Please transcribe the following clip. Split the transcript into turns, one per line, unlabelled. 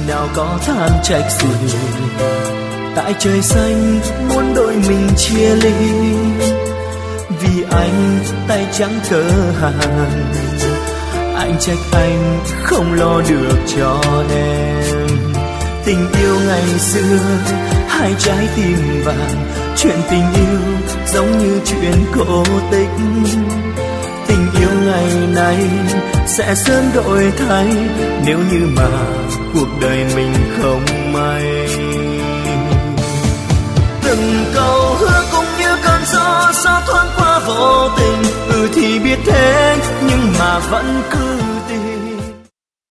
nào có than trách gì. Tại trời xanh muốn đôi mình chia ly, vì anh tay trắng cỡ hàng. Anh trách anh không lo được cho em. Tình yêu ngày xưa hai trái tim vàng, chuyện tình yêu giống như chuyện cổ tích. Tình yêu ngày nay sẽ sớm đổi thay, nếu như mà cuộc đời mình không may. Từng câu hứa cũng như cơn gió thoáng qua vô tình. Thì biết thế nhưng mà vẫn cứ